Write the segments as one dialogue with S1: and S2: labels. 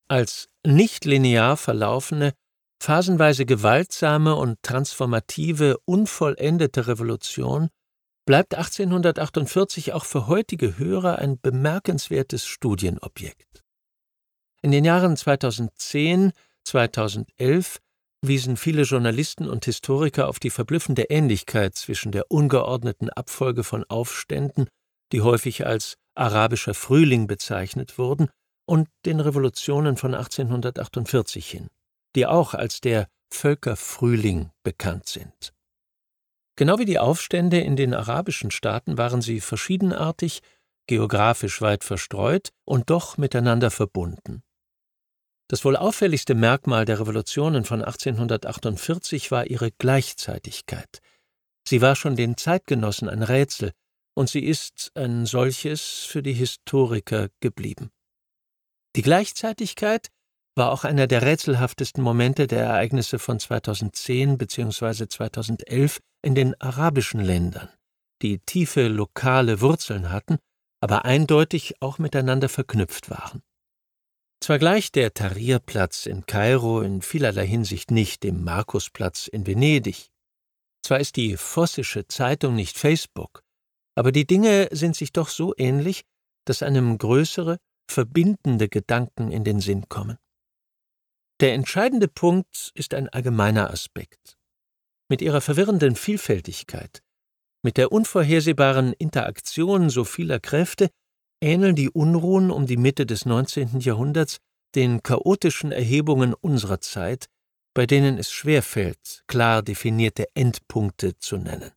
S1: Als nicht linear verlaufende, phasenweise gewaltsame und transformative, unvollendete Revolution bleibt 1848 auch für heutige Hörer ein bemerkenswertes Studienobjekt. In den Jahren 2010, 2011 wiesen viele Journalisten und Historiker auf die verblüffende Ähnlichkeit zwischen der ungeordneten Abfolge von Aufständen, die häufig als arabischer Frühling bezeichnet wurden, und den Revolutionen von 1848 hin, die auch als der Völkerfrühling bekannt sind. Genau wie die Aufstände in den arabischen Staaten waren sie verschiedenartig, geografisch weit verstreut und doch miteinander verbunden. Das wohl auffälligste Merkmal der Revolutionen von 1848 war ihre Gleichzeitigkeit. Sie war schon den Zeitgenossen ein Rätsel, und sie ist ein solches für die Historiker geblieben. Die Gleichzeitigkeit war auch einer der rätselhaftesten Momente der Ereignisse von 2010 bzw. 2011 in den arabischen Ländern, die tiefe lokale Wurzeln hatten, aber eindeutig auch miteinander verknüpft waren. Zwar gleicht der Tahrirplatz in Kairo in vielerlei Hinsicht nicht dem Markusplatz in Venedig, zwar ist die Vossische Zeitung nicht Facebook, aber die Dinge sind sich doch so ähnlich, dass einem größere, verbindende Gedanken in den Sinn kommen. Der entscheidende Punkt ist ein allgemeiner Aspekt. Mit ihrer verwirrenden Vielfältigkeit, mit der unvorhersehbaren Interaktion so vieler Kräfte ähneln die Unruhen um die Mitte des 19. Jahrhunderts den chaotischen Erhebungen unserer Zeit, bei denen es schwerfällt, klar definierte Endpunkte zu nennen.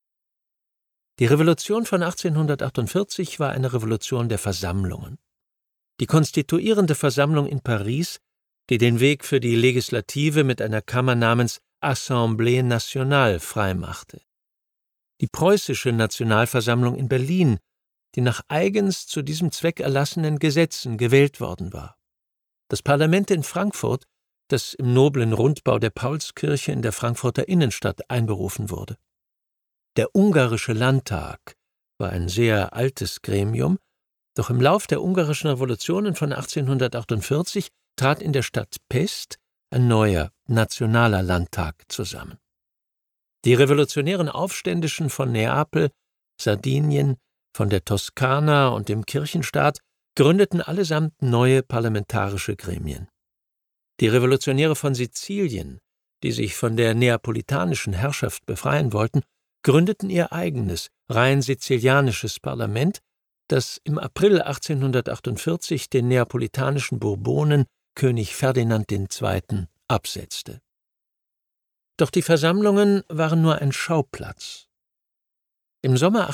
S1: Die Revolution von 1848 war eine Revolution der Versammlungen. Die konstituierende Versammlung in Paris, die den Weg für die Legislative mit einer Kammer namens Assemblée Nationale freimachte. Die preußische Nationalversammlung in Berlin, die nach eigens zu diesem Zweck erlassenen Gesetzen gewählt worden war. Das Parlament in Frankfurt, das im noblen Rundbau der Paulskirche in der Frankfurter Innenstadt einberufen wurde. Der ungarische Landtag war ein sehr altes Gremium, doch im Lauf der ungarischen Revolutionen von 1848 trat in der Stadt Pest ein neuer, nationaler Landtag zusammen. Die revolutionären Aufständischen von Neapel, Sardinien, von der Toskana und dem Kirchenstaat gründeten allesamt neue parlamentarische Gremien. Die Revolutionäre von Sizilien, die sich von der neapolitanischen Herrschaft befreien wollten, gründeten ihr eigenes, rein sizilianisches Parlament, das im April 1848 den neapolitanischen Bourbonen König Ferdinand II. Absetzte. Doch die Versammlungen waren nur ein Schauplatz. Im Sommer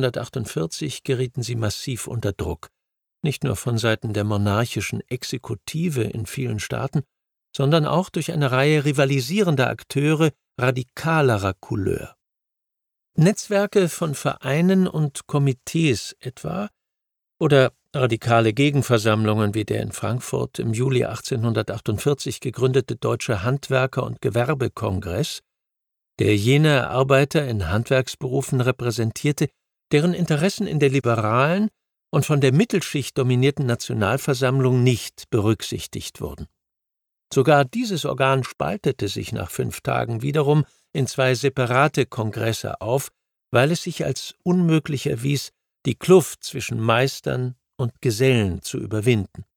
S1: 1848 gerieten sie massiv unter Druck, nicht nur von Seiten der monarchischen Exekutive in vielen Staaten, sondern auch durch eine Reihe rivalisierender Akteure radikalerer Couleur. Netzwerke von Vereinen und Komitees etwa oder radikale Gegenversammlungen wie der in Frankfurt im Juli 1848 gegründete Deutsche Handwerker- und Gewerbekongress, der jene Arbeiter in Handwerksberufen repräsentierte, deren Interessen in der liberalen und von der Mittelschicht dominierten Nationalversammlung nicht berücksichtigt wurden. Sogar dieses Organ spaltete sich nach 5 Tagen wiederum in 2 separate Kongresse auf, weil es sich als unmöglich erwies, die Kluft zwischen Meistern und Gesellen zu überwinden.